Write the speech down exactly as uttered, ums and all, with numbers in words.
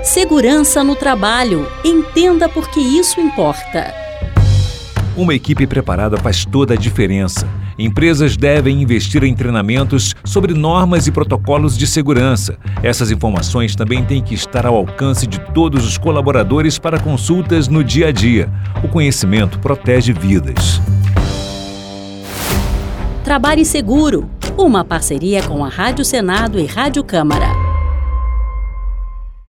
Segurança no trabalho. Entenda por que isso importa. Uma equipe preparada faz toda a diferença. Empresas devem investir em treinamentos sobre normas e protocolos de segurança. Essas informações também têm que estar ao alcance de todos os colaboradores para consultas no dia a dia. O conhecimento protege vidas. Trabalhe Seguro. Uma parceria com a Rádio Senado e Rádio Câmara.